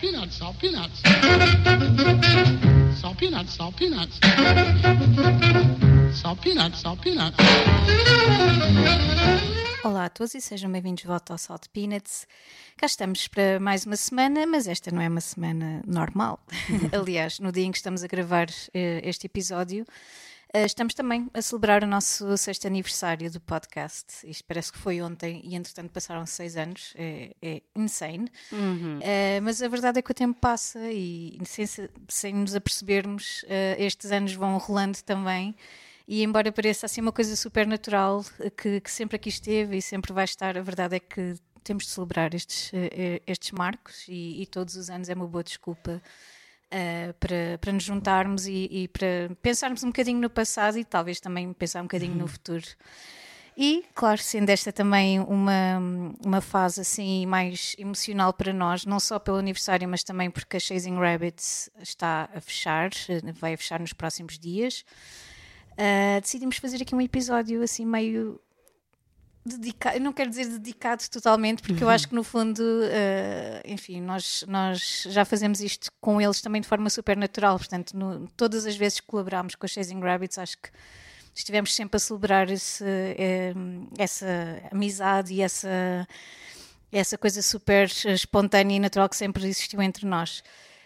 peanuts, salt peanuts. Salt peanuts, salt peanuts. Salt peanuts, salt peanuts. Olá a todos e sejam bem-vindos de volta ao Salt Peanuts. Cá estamos para mais uma semana, mas esta não é uma semana normal. Aliás, no dia em que estamos a gravar este episódio, estamos também a celebrar o nosso 6º aniversário do podcast. Isto parece que foi ontem e, entretanto, passaram 6 anos. É insane. Mas a verdade é que o tempo passa e, sem nos apercebermos, estes anos vão rolando também. E embora pareça assim uma coisa super natural, que sempre aqui esteve e sempre vai estar, a verdade é que temos de celebrar estes marcos e todos os anos é uma boa desculpa para nos juntarmos e para pensarmos um bocadinho no passado e talvez também pensar um bocadinho no futuro. E, claro, sendo esta também uma fase assim mais emocional para nós, não só pelo aniversário, mas também porque a Chasing Rabbits está a fechar, vai fechar nos próximos dias. Decidimos fazer aqui um episódio assim meio dedicado, eu não quero dizer dedicado totalmente, porque eu acho que no fundo, enfim, nós já fazemos isto com eles também de forma super natural, portanto todas as vezes que colaborámos com a Chasing Rabbits acho que estivemos sempre a celebrar essa amizade e essa coisa super espontânea e natural que sempre existiu entre nós.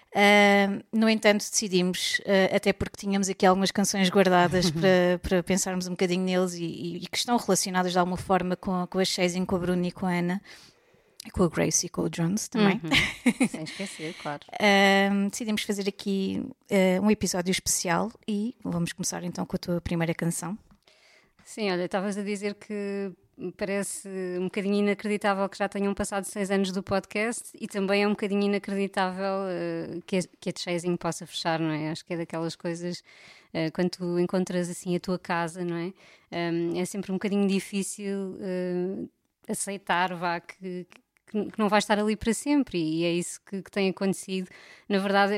No entanto decidimos, até porque tínhamos aqui algumas canções guardadas para pensarmos um bocadinho neles e que estão relacionadas de alguma forma com a Chasing, com a Bruna e com a Ana e com a Grace e com o Drums também. Sem esquecer, claro. Decidimos fazer aqui um episódio especial e vamos começar então com a tua primeira canção. Sim, olha, estavas a dizer que parece um bocadinho inacreditável que já tenham passado 6 anos do podcast e também é um bocadinho inacreditável que a Chasing possa fechar, não é? Acho que é daquelas coisas, quando tu encontras assim a tua casa, não é? É sempre um bocadinho difícil aceitar, que não vai estar ali para sempre e é isso que tem acontecido. Na verdade,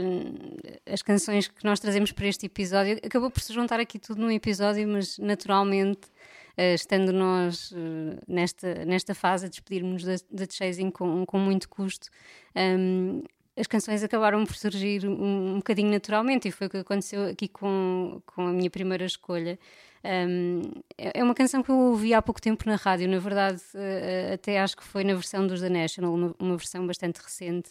as canções que nós trazemos para este episódio, acabou por se juntar aqui tudo num episódio, mas naturalmente, estando nós nesta fase a despedirmos da Chasing com muito custo, as canções acabaram por surgir um bocadinho naturalmente e foi o que aconteceu aqui com a minha primeira escolha. É uma canção que eu ouvi há pouco tempo na rádio, na verdade até acho que foi na versão dos The National, uma versão bastante recente.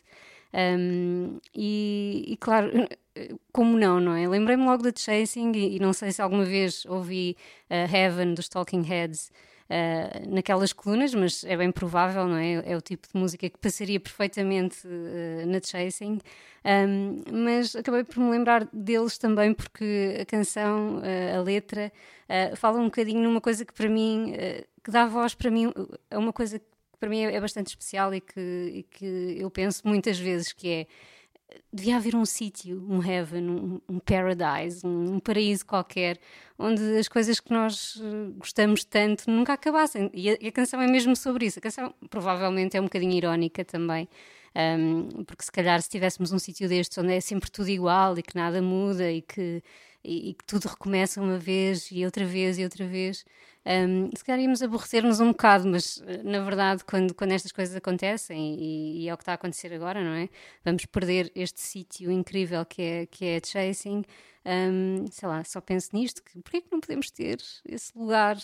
E claro, como não é? Lembrei-me logo da Chasing e não sei se alguma vez ouvi Heaven dos Talking Heads naquelas colunas, mas é bem provável, não é? É o tipo de música que passaria perfeitamente na Chasing, mas acabei por me lembrar deles também porque a canção, a letra, fala um bocadinho numa coisa que para mim, que dá voz para mim, é uma coisa que para mim é bastante especial e que eu penso muitas vezes que é devia haver um sítio, um heaven, um paradise, um paraíso qualquer, onde as coisas que nós gostamos tanto nunca acabassem. E a canção é mesmo sobre isso. A canção provavelmente é um bocadinho irónica também, porque se calhar se tivéssemos um sítio destes onde é sempre tudo igual e que nada muda e que tudo recomeça uma vez e outra vez e outra vez, se calhar íamos aborrecer-nos um bocado, mas na verdade quando estas coisas acontecem e é o que está a acontecer agora, não é? Vamos perder este sítio incrível que é a Chasing. Sei lá, só penso nisto, porquê é que não podemos ter esse lugar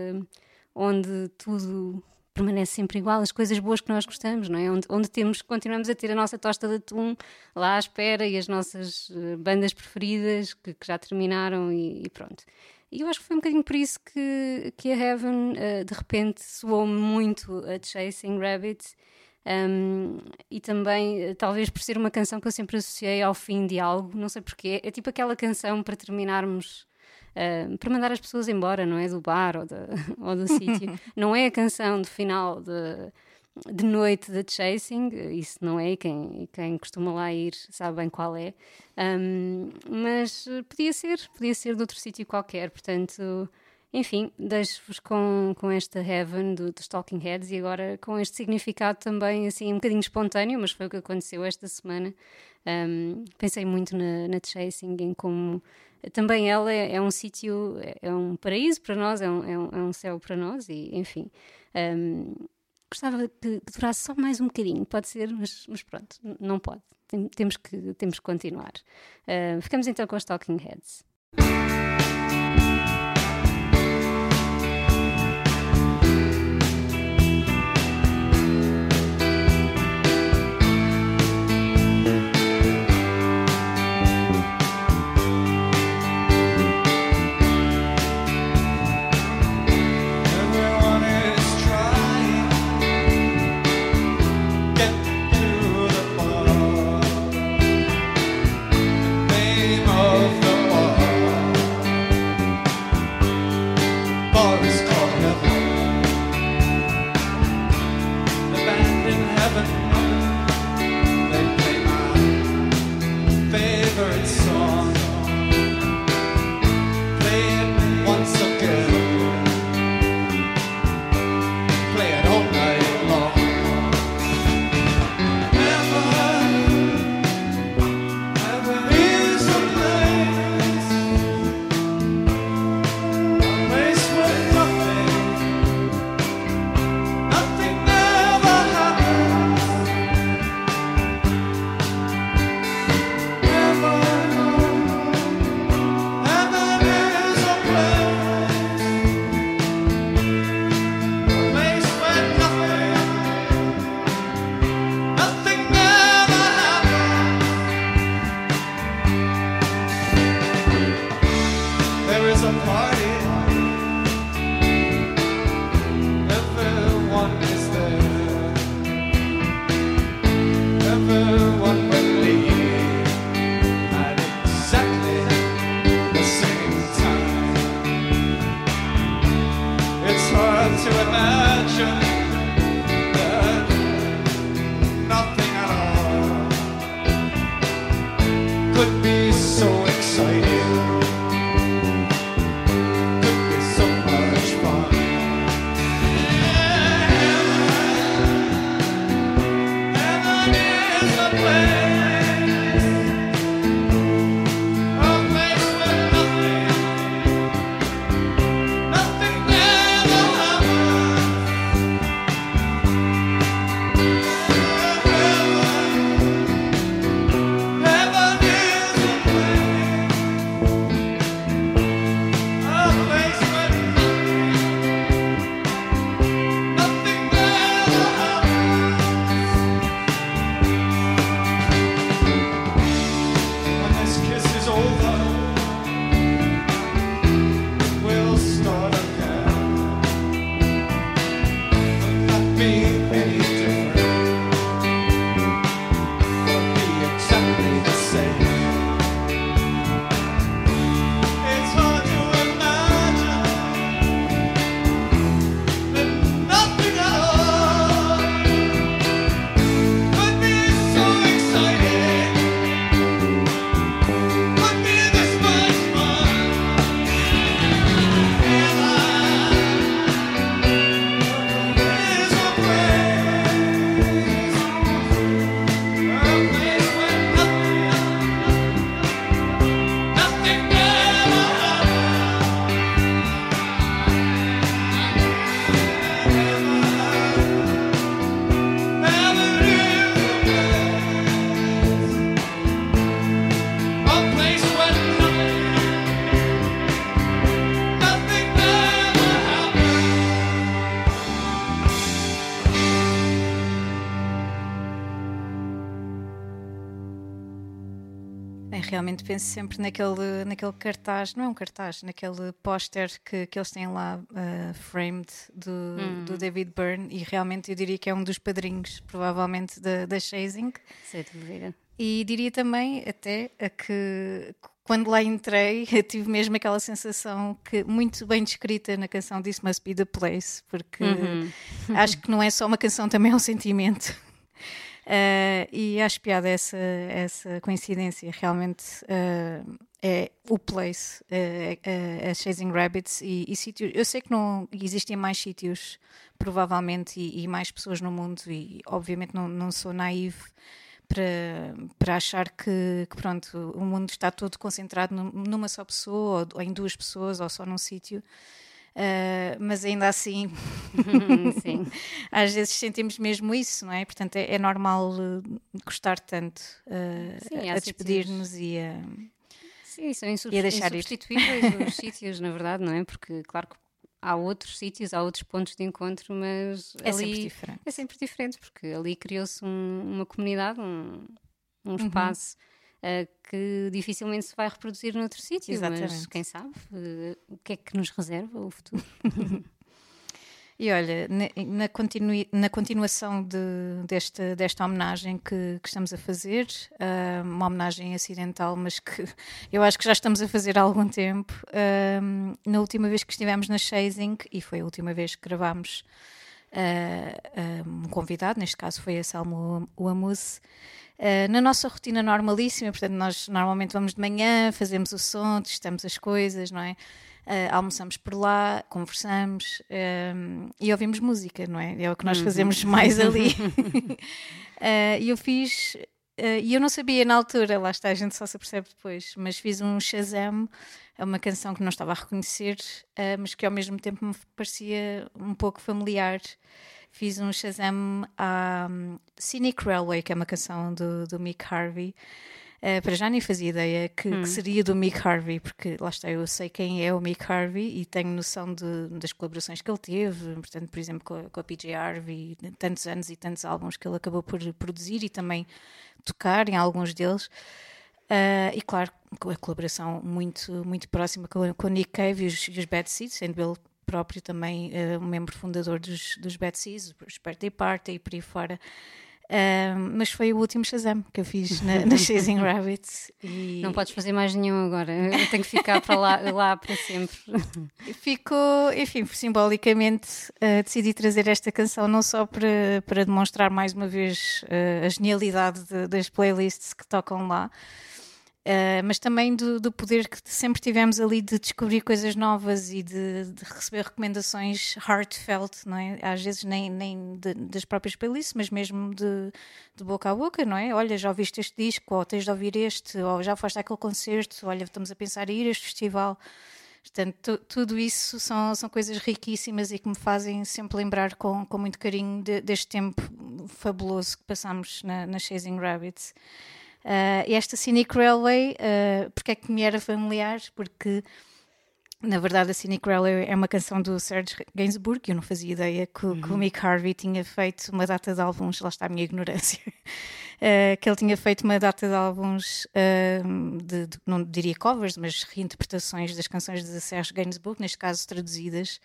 onde tudo permanece sempre igual, as coisas boas que nós gostamos, não é? Onde continuamos a ter a nossa tosta de atum lá à espera e as nossas bandas preferidas que já terminaram e pronto. E eu acho que foi um bocadinho por isso que a Heaven de repente soou-me muito a Chasing Rabbits, e também talvez por ser uma canção que eu sempre associei ao fim de algo, não sei porquê, é tipo aquela canção para terminarmos, para mandar as pessoas embora, não é? Do bar ou do sítio. Não é a canção de final de noite da Chasing, isso não é, e quem costuma lá ir sabe bem qual é, mas podia ser de outro sítio qualquer, portanto, enfim, deixo-vos com esta Heaven dos Talking Heads e agora com este significado também assim um bocadinho espontâneo, mas foi o que aconteceu esta semana. Pensei muito na Chasing, em como também ela é um sítio, é um paraíso para nós, é um céu para nós e enfim, gostava que durasse só mais um bocadinho, pode ser, mas pronto, não pode. Temos que continuar. Ficamos então com os Talking Heads. Realmente penso sempre naquele cartaz, não é um cartaz, naquele póster que eles têm lá framed do David Byrne, e realmente eu diria que é um dos padrinhos, provavelmente, da Chasing. Sem dúvida. E diria também até que quando lá entrei eu tive mesmo aquela sensação que muito bem descrita na canção This Must Be the Place, porque acho que não é só uma canção, também é um sentimento. E acho piada essa coincidência. Realmente é o Place, a Chasing Rabbits e sítios. Eu sei que não existem mais sítios, provavelmente, e mais pessoas no mundo, e obviamente não sou naive para achar que pronto, o mundo está todo concentrado numa só pessoa, ou em duas pessoas, ou só num sítio. Mas ainda assim, Sim. às vezes sentimos mesmo isso, não é? Portanto, é normal gostar tanto Sim, a há despedir-nos e a. Sim, são E a deixar ir. insubstituíveis os sítios, na verdade, não é? Porque, claro que há outros sítios, há outros pontos de encontro, mas É ali sempre diferente. é sempre diferente, porque ali criou-se uma comunidade, um espaço que dificilmente se vai reproduzir noutro sítio, mas Exatamente. quem sabe o que é que nos reserva o futuro. E olha, na continuação desta homenagem que estamos a fazer, uma homenagem acidental, mas que eu acho que já estamos a fazer há algum tempo, na última vez que estivemos na Chasing, e foi a última vez que gravámos um convidado, neste caso foi a Salmo Uamuse, na nossa rotina normalíssima, portanto nós normalmente vamos de manhã, fazemos o som, testamos as coisas, não é? Almoçamos por lá, conversamos e ouvimos música, não é? É o que nós fazemos mais ali. E eu fiz, e eu não sabia na altura, lá está, a gente só se apercebe depois, mas fiz um Shazam, é uma canção que não estava a reconhecer, mas que ao mesmo tempo me parecia um pouco familiar. Fiz um Shazam à Scenic Railway, que é uma canção do Mick Harvey. Para já nem fazia ideia que seria do Mick Harvey, porque lá está, eu sei quem é o Mick Harvey e tenho noção das colaborações que ele teve, portanto, por exemplo, com a PJ Harvey, tantos anos e tantos álbuns que ele acabou por produzir e também tocar em alguns deles. E claro, com a colaboração muito, muito próxima com o Nick Cave e os Bad Seeds, sendo ele próprio também um membro fundador dos Bad Seeds, os Birthday Party e por aí fora. Mas foi o último Shazam que eu fiz na Chasing Rabbits. E Não podes fazer mais nenhum agora, eu tenho que ficar para lá para sempre. ficou, enfim, simbolicamente decidi trazer esta canção não só para demonstrar mais uma vez a genialidade das playlists que tocam lá, mas também do poder que sempre tivemos ali de descobrir coisas novas e de receber recomendações heartfelt, não é? Às vezes nem das próprias playlists, mas mesmo de boca a boca, não é? Olha, já ouviste este disco, ou tens de ouvir este, ou já foste àquele concerto, olha, estamos a pensar em ir a este festival. Portanto, tudo isso são coisas riquíssimas e que me fazem sempre lembrar com muito carinho deste tempo fabuloso que passámos na Chasing Rabbits. E esta Scenic Railway, porque é que me era familiar? Porque, na verdade, a Scenic Railway é uma canção do Serge Gainsbourg, que eu não fazia ideia que o Mick Harvey tinha feito uma data de álbuns, lá está a minha ignorância, que ele tinha feito uma data de álbuns, não diria covers, mas reinterpretações das canções de Serge Gainsbourg, neste caso traduzidas.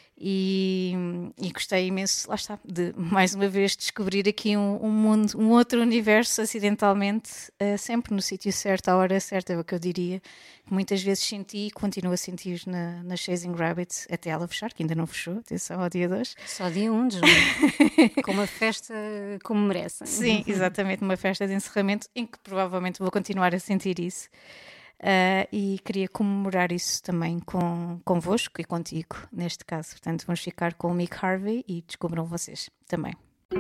E gostei imenso, lá está, de mais uma vez descobrir aqui um mundo, um outro universo acidentalmente, sempre no sítio certo, à hora certa, é o que eu diria, que muitas vezes senti e continuo a sentir na Chasing Rabbits, até ela fechar, que ainda não fechou, atenção, ao dia 2. Só dia 1 de junho, com uma festa como merecem. Sim, exatamente, uma festa de encerramento em que provavelmente vou continuar a sentir isso. E queria comemorar isso também convosco e contigo, neste caso. Portanto, vamos ficar com o Mick Harvey e descubram vocês também.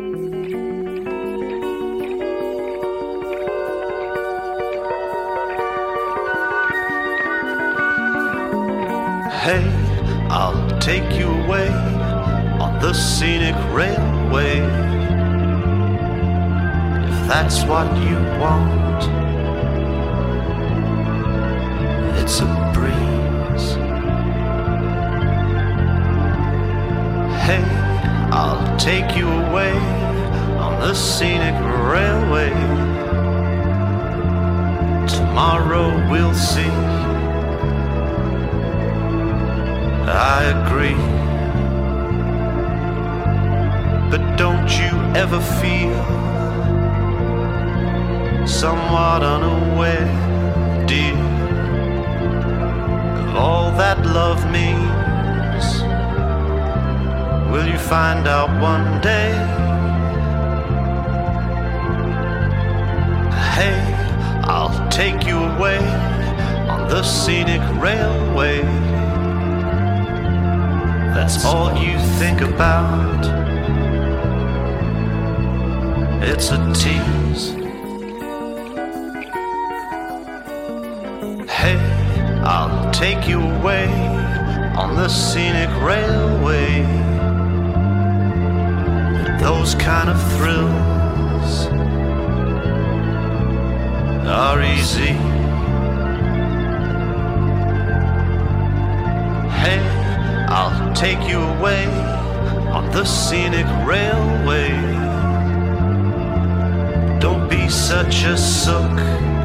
Hey, I'll take you away on the scenic railway, if that's what you want. It's a breeze. Hey, I'll take you away on the scenic railway. Tomorrow we'll see. I agree. But don't you ever feel somewhat unaware, dear, all that love means? Will you find out one day? Hey, I'll take you away on the scenic railway. That's all you think about. It's a tease. Hey, I'll take you away on the scenic railway. Those kind of thrills are easy. Hey, I'll take you away on the scenic railway. Don't be such a sook.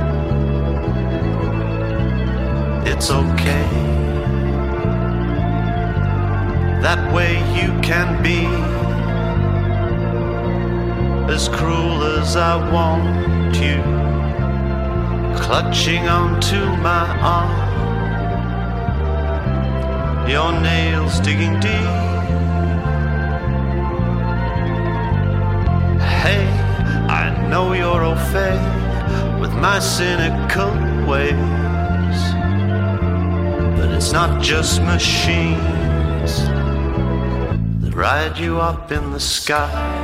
It's okay. That way you can be as cruel as I want you, clutching onto my arm, your nails digging deep. Hey, I know you're au fait with my cynical ways, but it's not just machines that ride you up in the sky.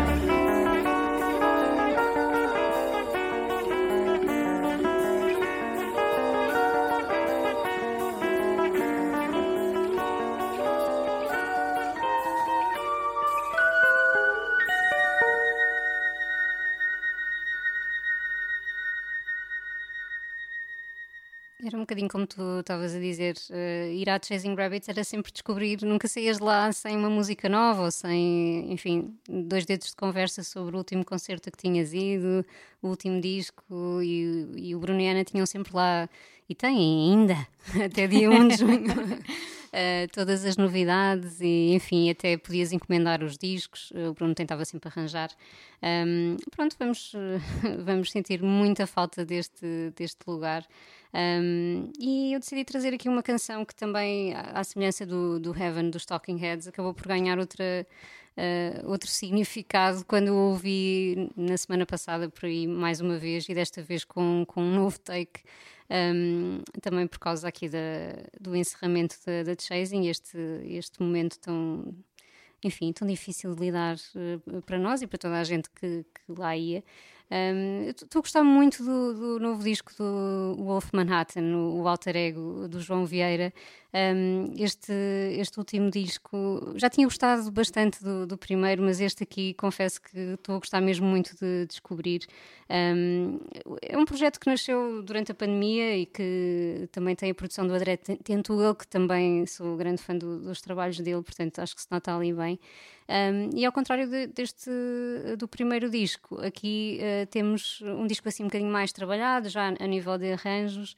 Era um bocadinho como tu estavas a dizer, ir à Chasing Rabbits era sempre descobrir, nunca saías de lá sem uma música nova ou sem, enfim, 2 dedos de conversa sobre o último concerto a que tinhas ido, o último disco, e o Bruno e a Ana tinham sempre lá, e têm ainda, até dia 1 de junho, todas as novidades e, enfim, até podias encomendar os discos, o Bruno tentava sempre arranjar. Pronto, vamos sentir muita falta deste lugar. E eu decidi trazer aqui uma canção que também, à semelhança do Heaven, dos Talking Heads, acabou por ganhar outro significado quando eu ouvi na semana passada por aí mais uma vez, e desta vez com um novo take, também por causa aqui do encerramento da Chasing, este momento tão, enfim, tão difícil de lidar para nós e para toda a gente que lá ia. Estou a gostar muito do novo disco do Wolf Manhattan, o alter ego do João Vieira. Este último disco, já tinha gostado bastante do primeiro, mas este aqui confesso que estou a gostar mesmo muito de descobrir. É um projeto que nasceu durante a pandemia e que também tem a produção do André Tentugal, que também sou grande fã dos trabalhos dele, portanto acho que se nota ali bem. E ao contrário do primeiro disco, aqui temos um disco assim um bocadinho mais trabalhado, já a nível de arranjos,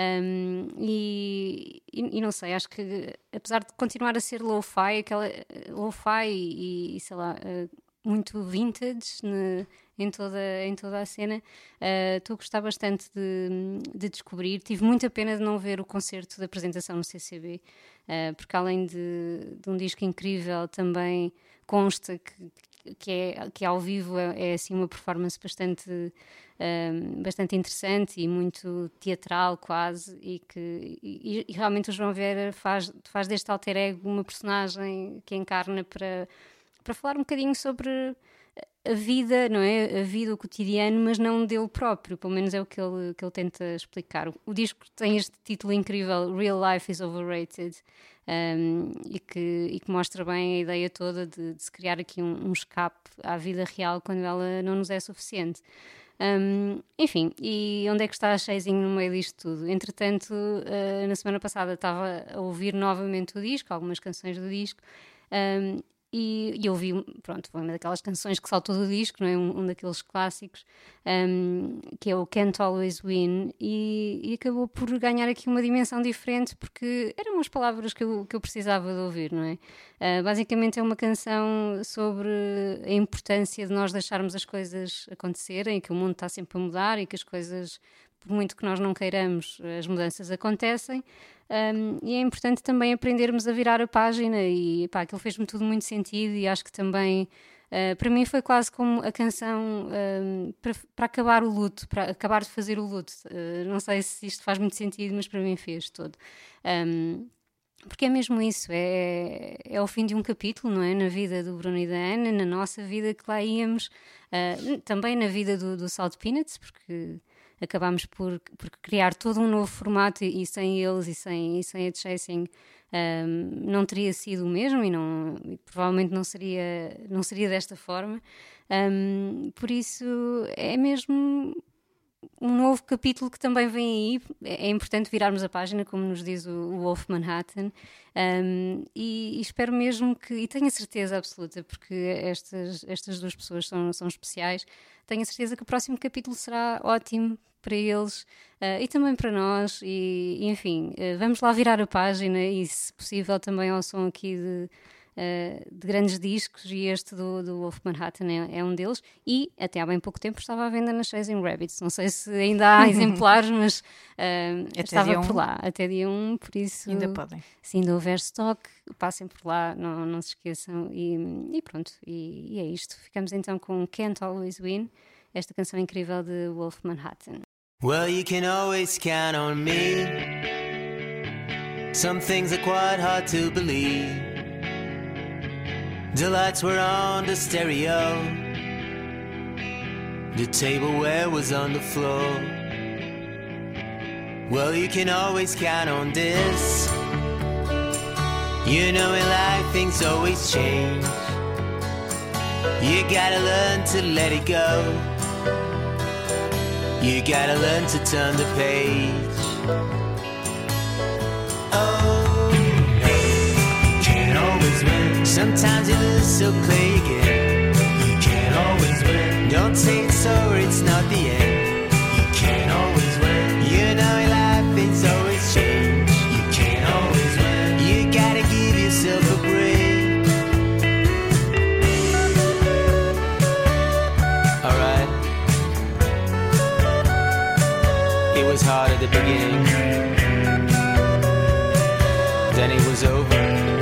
e não sei, acho que apesar de continuar a ser lo-fi, e sei lá, muito vintage em toda a cena, estou a gostar bastante de descobrir. Tive muita pena de não ver o concerto de apresentação no CCB, porque além de um disco incrível, também consta que ao vivo é assim uma performance bastante interessante e muito teatral quase, e realmente o João Vieira faz deste alter ego uma personagem que encarna para falar um bocadinho sobre a vida, não é? A vida, o cotidiano, mas não dele próprio, pelo menos é o que ele tenta explicar. O disco tem este título incrível, Real Life is Overrated, e que mostra bem a ideia toda de se criar aqui um escape à vida real quando ela não nos é suficiente. Enfim, e onde é que está a Chasing no meio disto tudo? Entretanto, na semana passada estava a ouvir novamente o disco, algumas canções do disco, e eu ouvi, pronto, foi uma daquelas canções que saltou do disco, não é? Um daqueles clássicos, que é o Can't Always Win, e acabou por ganhar aqui uma dimensão diferente, porque eram as palavras que eu precisava de ouvir, não é? Basicamente é uma canção sobre a importância de nós deixarmos as coisas acontecerem, que o mundo está sempre a mudar e que as coisas, por muito que nós não queiramos, as mudanças acontecem. E é importante também aprendermos a virar a página, e pá, aquilo fez-me tudo muito sentido, e acho que também para mim foi quase como a canção para acabar o luto, para acabar de fazer o luto. Não sei se isto faz muito sentido, mas para mim fez todo. Porque é mesmo isso, é o fim de um capítulo, não é? Na vida do Bruno e da Ana, na nossa vida que lá íamos, também na vida do Salt Peanuts, porque acabámos por criar todo um novo formato e sem eles e sem a Chasing não teria sido o mesmo e provavelmente não seria desta forma. Por isso é mesmo um novo capítulo que também vem aí. É importante virarmos a página, como nos diz o Wolf Manhattan, e espero mesmo que, e tenho a certeza absoluta, porque estas duas pessoas são especiais, tenho a certeza que o próximo capítulo será ótimo para eles e também para nós, e enfim, vamos lá virar a página e, se possível, também ao som aqui de grandes discos, e este do Wolf Manhattan é um deles, e até há bem pouco tempo estava à venda na Chasing Rabbits. Não sei se ainda há exemplares, mas estava por lá até dia 1, por isso ainda podem. Se ainda houver stock, passem por lá, não se esqueçam, e pronto, e é isto. Ficamos então com Can't Always Win, esta canção incrível de Wolf Manhattan. Well, you can always count on me. Some things are quite hard to believe. The lights were on the stereo. The tableware was on the floor. Well, you can always count on this. You know in life things always change. You gotta learn to let it go. You gotta learn to turn the page. Oh, no, you can't always win. Sometimes you lose, so play again. You can't always win. Don't say it's over, it's not the end. You can't always win. You know in life things always change. You can't always win. You gotta give yourself a break. Alright. It was hard at the beginning. Then it was over.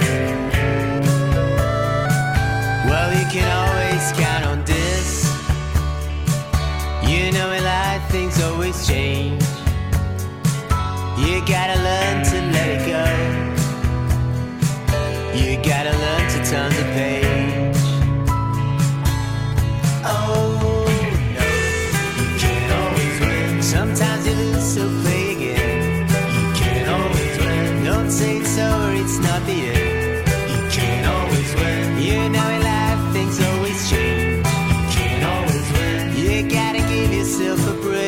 Well, you can always count on this. You know in life things always change. You gotta learn to let it go. You gotta learn to turn the page. Oh, no, you can't always win. Sometimes you lose, so play again. You can't always win. Don't say it's over, it's not the end. You can't always win. You know in life things always change. You can't always win. You gotta give yourself a break.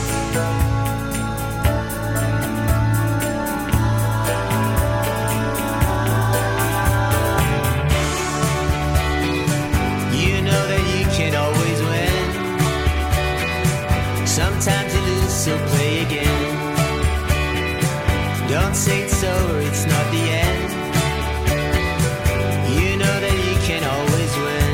You know that you can't always win. Sometimes you lose, so play again. Don't say it's over, it's not the end. You know that you can always win.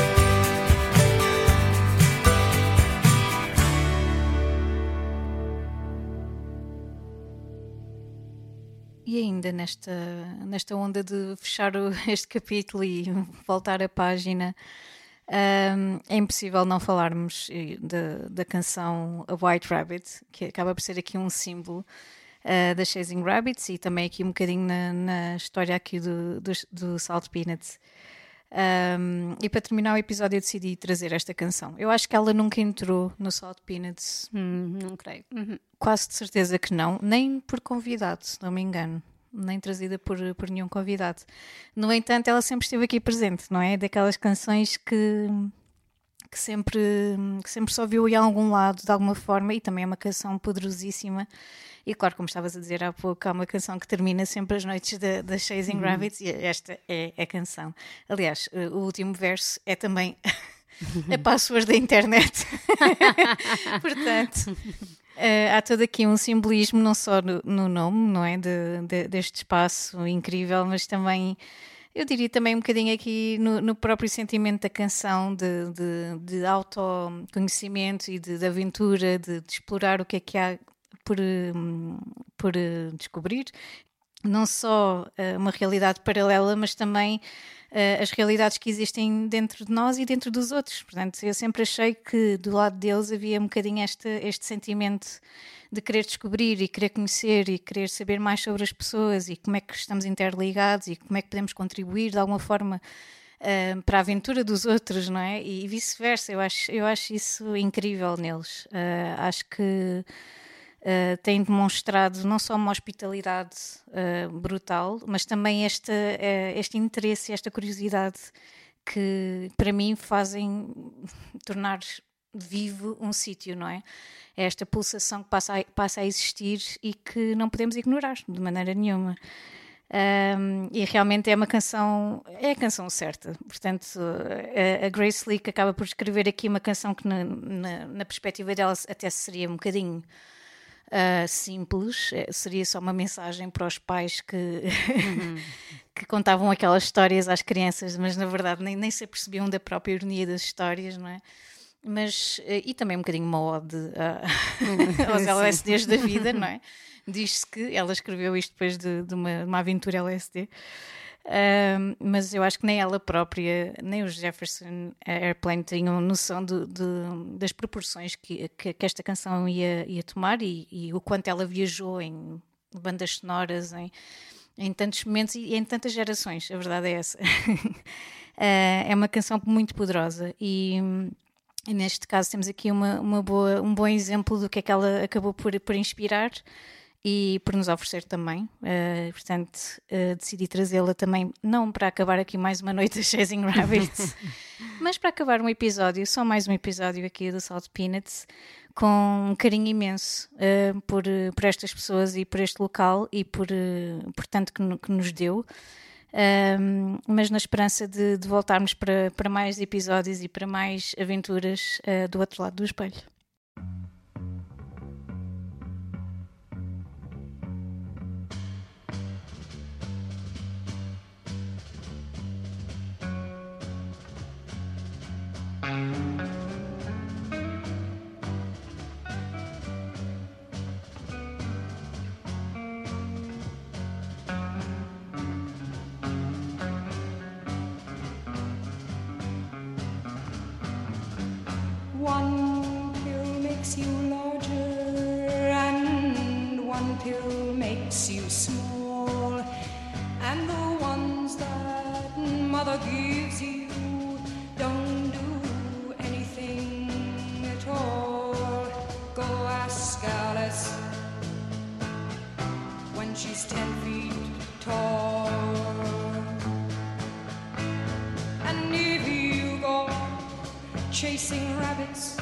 E ainda nesta onda de fechar este capítulo e voltar a página, é impossível não falarmos da canção A White Rabbit, que acaba por ser aqui um símbolo da Chasing Rabbits, e também aqui um bocadinho na história aqui do Salt Peanuts. E para terminar o episódio eu decidi trazer esta canção. Eu acho que ela nunca entrou no Salt Peanuts. Não creio. Quase de certeza que não, nem por convidado, se não me engano, nem trazida por nenhum convidado. No entanto, ela sempre esteve aqui presente, não é? Daquelas canções que sempre se ouviu em algum lado, de alguma forma, e também é uma canção poderosíssima. E claro, como estavas a dizer há pouco, há uma canção que termina sempre as noites da Chasing Rabbits, e esta é a canção. Aliás, o último verso é também a password da internet. Portanto, há todo aqui um simbolismo, não só no nome, não é? Deste espaço incrível, mas também, eu diria também um bocadinho aqui no próprio sentimento da canção, de autoconhecimento e de aventura, de explorar o que há por descobrir. Não só uma realidade paralela, mas também as realidades que existem dentro de nós e dentro dos outros. Portanto, eu sempre achei que do lado deles havia um bocadinho este sentimento de querer descobrir e querer conhecer e querer saber mais sobre as pessoas e como é que estamos interligados e como é que podemos contribuir de alguma forma para a aventura dos outros, não é? E vice-versa, eu acho isso incrível neles. Acho que têm demonstrado não só uma hospitalidade brutal, mas também este interesse, esta curiosidade que para mim fazem tornar vivo um sítio, não é? É esta pulsação que passa a existir e que não podemos ignorar de maneira nenhuma. E realmente é a canção certa. Portanto, a Grace Lee que acaba por escrever aqui uma canção que na perspectiva dela até seria um bocadinho simples, seria só uma mensagem para os pais que, que contavam aquelas histórias às crianças, mas na verdade nem se apercebiam da própria ironia das histórias, não é? Mas, e também um bocadinho uma ode aos LSDs da vida, não é? Diz-se que ela escreveu isto depois de uma aventura LSD, mas eu acho que nem ela própria, nem os Jefferson Airplane tinham noção das proporções que esta canção ia tomar e o quanto ela viajou em bandas sonoras, em tantos momentos e em tantas gerações, a verdade é essa. É uma canção muito poderosa e neste caso temos aqui um bom exemplo do que é que ela acabou por inspirar e por nos oferecer também. Portanto, decidi trazê-la também, não para acabar aqui mais uma noite a Chasing Rabbits, mas para acabar um episódio, só mais um episódio aqui do Salt Peanuts, com um carinho imenso por estas pessoas e por este local e por tanto que nos deu. Mas na esperança de voltarmos para mais episódios e para mais aventuras do outro lado do espelho. One pill makes you larger and one pill makes you small, and the ones that mother gives you don't do anything at all. Go ask Alice when she's 10 feet tall. And if you go chasing rabbits